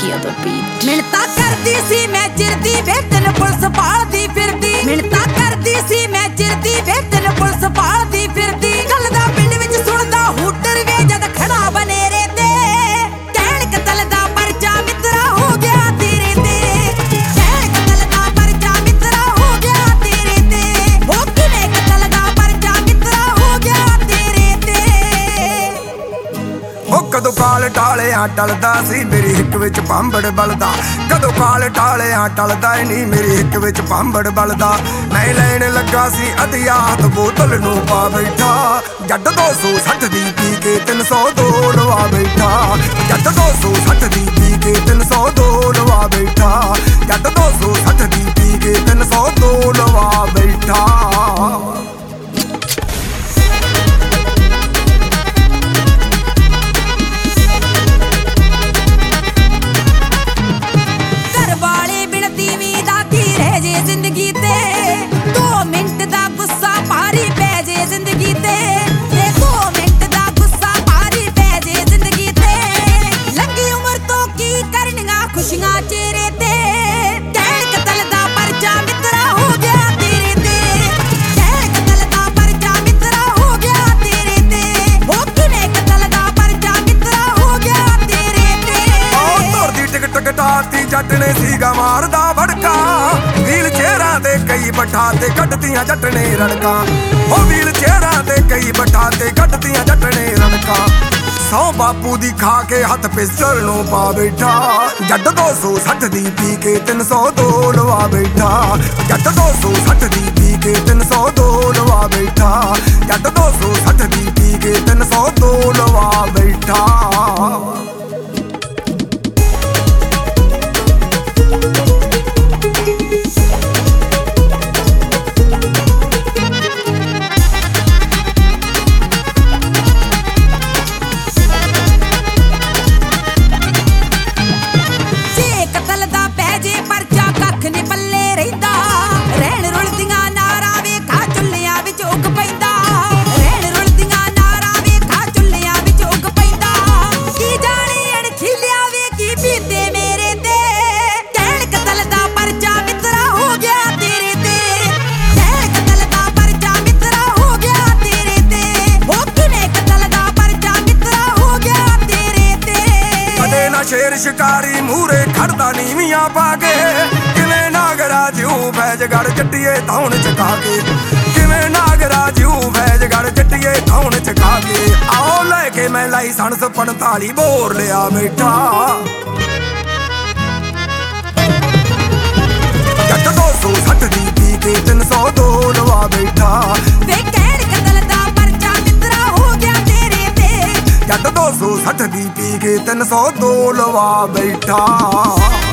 Feel the beat. ਮਿਹਨਤਾਂ ਕਰਦੀ ਸੀ ਮੈਂ ਚਿਰਦੀ ਵੇ ਤੈਨੂੰ ਪੁਲਿਸ ਭਾਲਦੀ ਫਿਰਦੀ ਮਿਹਨਤਾਂ ਕਰਦੀ ਸੀ ਮੈਂ ਚਿਰਦੀ ਵੇ ਤੈਨੂੰ ਪੁਲਿਸ ਭਾਲਦੀ ਫਿਰਦੀ ਗੱਲ ਦਾ ਪਿੰਡ ਵਿੱਚ ਸੁਣਦਾ ਹੂਟਰ ਵੇ ਜਦ ਖੜਾ ਬਨੇਰੇ ਤੇ ਕਹਿਣ ਕਤਲ ਦਾ ਪਰਚਾ ਮਿੱਤਰਾ ਹੋ ਗਿਆ ਤੇਰੇ ਤੇ ਕਹਿਣ ਕਤਲ ਦਾ ਪਰਚਾ ਮਿੱਤਰਾ ਹੋ ਗਿਆ ਤੇਰੇ ਤੇ ਹੋ ਕਿਵੇਂ ਕਤਲ ਦਾ ਪਰਚਾ ਮਿੱਤਰਾ ਹੋ ਗਿਆ ਤੇਰੇ ਤੇ ਹੋ ਕਦੋਂ ਕਾਲ ਟਾਲਿਆ ਟਲਦਾ ਸੀ ਮੇਰੀ ਹਿੱਕ ਵਿੱਚ ਭਾਂਬੜ ਬਲਦਾ ਕਦੋਂ ਕਾਲ ਟਾਲਿਆ ਟਲਦਾ ਨਹੀਂ ਮੇਰੀ ਹਿੱਕ ਵਿੱਚ ਭਾਂਬੜ ਬਲਦਾ ਮੈਂ ਲੈਣ ਲੱਗਾ ਸੀ ਅਧਿਆਤ ਬੋਤਲ ਨੂੰ ਪਾ ਬੈਠਾ ਜੱਟ 260 ਦੀ ਪੀ ਕੇ 302 ਲਵਾ ਬੈਠਾ ਜੱਟ 260 ਦੀ ਪੀ ਕੇ 302 ਲਵਾ ਬੈਠਾ ਜੱਟ 260 ਦੀ ਪੀ ਕੇ 302 ਲਵਾ ਬੈਠਾ ਜ਼ਿੰਦਗੀ ਤੇ 2 ਮਿੰਟ ਦਾ ਗੁੱਸਾ ਭਾਰੀ ਪੈ ਜੇ ਜ਼ਿੰਦਗੀ ਤੇ 2 ਮਿੰਟ ਦਾ ਗੁੱਸਾ ਭਾਰੀ ਪੈ ਜੇ ਜ਼ਿੰਦਗੀ ਤੇ ਲੰਗੀ ਉਮਰ ਤੋਂ ਕੀ ਕਰਨੀਆਂ ਖੁਸ਼ੀਆਂ ਚਿਹਰੇ ਤੇ ਕਹਿਣ ਕਤਲ ਦਾ ਪਰਚਾ ਮਿੱਤਰਾ ਹੋ ਗਿਆ ਤੇਰੇ ਤੇ ਕਹਿਣ ਕਤਲ ਦਾ ਪਰਚਾ ਮਿੱਤਰਾ ਹੋ ਗਿਆ ਤੇਰੇ ਤੇ ਹੋ ਕਿਵੇਂ ਕਤਲ ਦਾ ਪਰਚਾ ਮਿੱਤਰਾ ਹੋ ਗਿਆ ਤੇਰੇ ਤੇ ਉਹ ਤੁਰ ਦੀ ਟਿਕਟ ਕਟਾਤੀ ਜੱਟ ਨੇ ਸੀਗਾ ਮਾਰਦਾ ਭੜਕਾ ਵੀਲ ਚਿਹਰਾ ਤੇ ਕਈ ਬੱਠਾ ਤੇ ਕੱਢਦੀਆਂ ਜੱਟ ਨੇ ਰੜਕਾਂ ਉਹ ਵੀਲ ਚਿਹਰਾ ਤੇ ਕਈ ਬੱਠਾ ਤੇ ਕੱਢਦੀਆਂ ਜੱਟ ਨੇ ਰੜਕਾਂ ਸੌ ਬਾਪੂ ਦੀ ਖਾ ਕੇ ਹੱਥ ਪਿਸਟਲ ਨੂੰ ਪਾ ਬੈਠਾ ਜੱਟ 260 ਦੀ ਪੀ ਕੇ 302 ਲਵਾ ਬੈਠਾ ਜੱਟ 260 ਦੀ ਪੀ ਕੇ 302 ਲਵਾ ਬੈਠਾ ਜੱਟ 260 ਦੀ ਪੀ ਕੇ 302 ਲਵਾ ਬੈਠਾ ਸ਼ੇਰ ਸ਼ਿਕਾਰੀ ਮੂਰੇ ਖੜਦਾ ਨੀਵੀਆਂ ਪਾ ਕੇ ਕਿਵੇਂ ਨਾਗਰਾ ਜਿਉ ਫੈਜਗੜ ਚੱਟੀਏ ਧੌਣ ਚਕਾ ਕੇ ਕਿਵੇਂ ਨਾਗਰਾ ਜਿਉ ਫੈਜਗੜ ਚੱਟੀਏ ਧੌਣ ਚਕਾ ਕੇ ਆਓ ਲੈ ਕੇ ਮੈਂ ਲਾਇਸੈਂਸ 45 ਬੋਰ ਲਿਆ ਬੈਠਾ ਜੱਟ 260 ਦੀ ਪੀ ਕੇ 302 ਲਵਾ ਬੈਠਾ ਵੇ ਕਹਿਣ ਕਤਲ ਦਾ ਪਰਚਾ ਮਿੱਤਰਾ ਹੋ ਗਿਆ ਤੇਰੇ ਤੇ ਜੱਟ 260 ਦੀ ਪੀ ਕੇ 302 ਲਵਾ ਬੈਠਾ